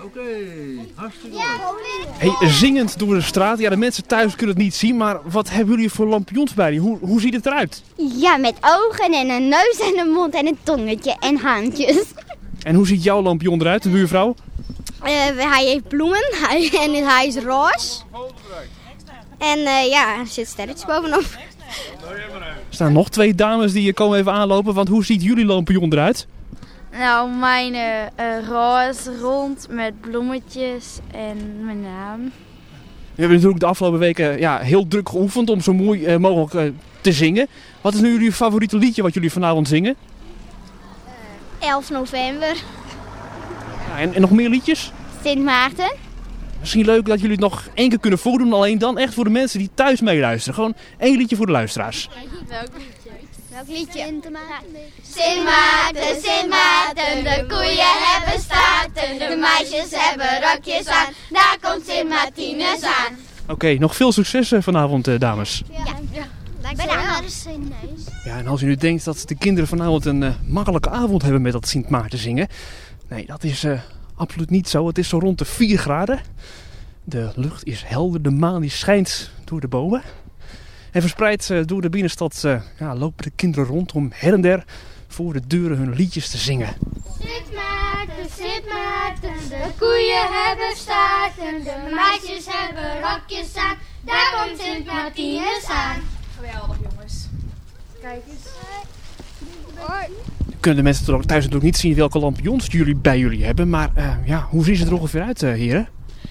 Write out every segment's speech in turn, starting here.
Oké, hartstikke leuk. Hey, zingend door de straat. Ja, de mensen thuis kunnen het niet zien, maar wat hebben jullie voor lampions bij? Hoe ziet het eruit? Ja, met ogen en een neus en een mond en een tongetje en handjes. En hoe ziet jouw lampion eruit, de buurvrouw? Hij heeft bloemen en hij is roze. En ja, er zit sterretjes bovenop. Er staan nog 2 dames die komen even aanlopen, want hoe ziet jullie lampion eruit? Nou, mijn roze rond met bloemetjes en mijn naam. We hebben natuurlijk de afgelopen weken heel druk geoefend om zo mooi mogelijk te zingen. Wat is nu jullie favoriete liedje wat jullie vanavond zingen? 11 november, Ja, en nog meer liedjes? Sint Maarten. Misschien leuk dat jullie het nog 1 keer kunnen voordoen, alleen dan echt voor de mensen die thuis meeluisteren. Gewoon 1 liedje voor de luisteraars. Welk liedje? Sint Maarten, Sint Maarten, de koeien hebben staarten, de meisjes hebben rokjes aan, daar komt Sint Martinus aan. Oké, nog veel succes vanavond, dames. Bedankt. Ja, en als u nu denkt dat de kinderen vanavond een makkelijke avond hebben met dat Sint Maarten zingen. Nee, dat is absoluut niet zo. Het is zo rond de 4 graden. De lucht is helder, de maan die schijnt door de bomen. En verspreid door de binnenstad lopen de kinderen rond om her en der voor de deuren hun liedjes te zingen. Sint Maarten, de koeien hebben staarten, de meisjes hebben rokjes aan, daar komt Sint Martinus aan. Geweldig, jongens. Kijk eens. Kunnen de mensen thuis natuurlijk niet zien welke lampions jullie bij jullie hebben. Maar hoe zien ze er ongeveer uit, heren?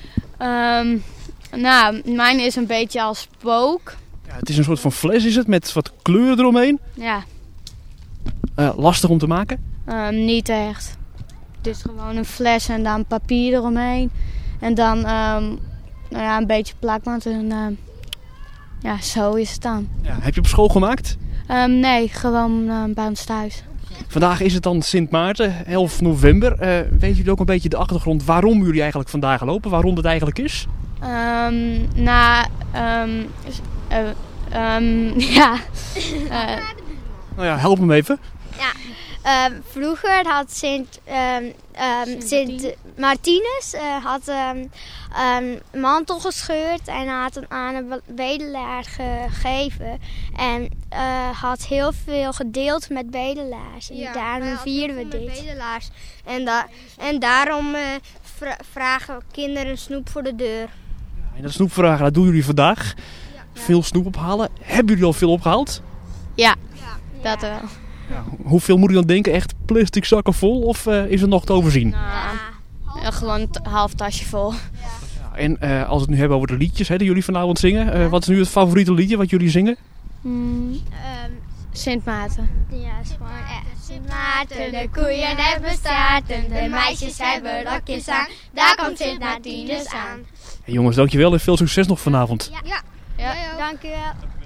Nou, mijn is een beetje als spook. Ja, het is een soort van fles is het, met wat kleuren eromheen. Ja, Lastig om te maken. niet echt. Het is gewoon een fles en dan papier eromheen. En dan een beetje plakband en zo is het dan. Ja, heb je op school gemaakt? Nee, gewoon bij ons thuis. Vandaag is het dan Sint Maarten, 11 november. Weet jullie ook een beetje de achtergrond waarom jullie eigenlijk vandaag lopen? Waarom het eigenlijk is? Nou ja, help hem even. Vroeger had Sint Martinus een mantel gescheurd en had hem aan een bedelaar gegeven. En had heel veel gedeeld met bedelaars. En daarom vieren we dit. Bedelaars. En daarom vragen kinderen snoep voor de deur. En dat snoepvragen, dat doen jullie vandaag. Veel snoep ophalen. Hebben jullie al veel opgehaald? Ja, dat wel. Ja, hoeveel moet u dan denken? Echt plastic zakken vol of is het nog te overzien? Gewoon een half tasje vol. Ja, en als we het nu hebben over de liedjes die jullie vanavond zingen. Wat is nu het favoriete liedje wat jullie zingen? Sint Maarten. Ja, is gewoon Sint Maarten, de koeien hebben staarten, de meisjes hebben rokjes aan, daar komt Sint Martinus aan. Hey jongens, dankjewel en veel succes nog vanavond. Ja. Dank u wel.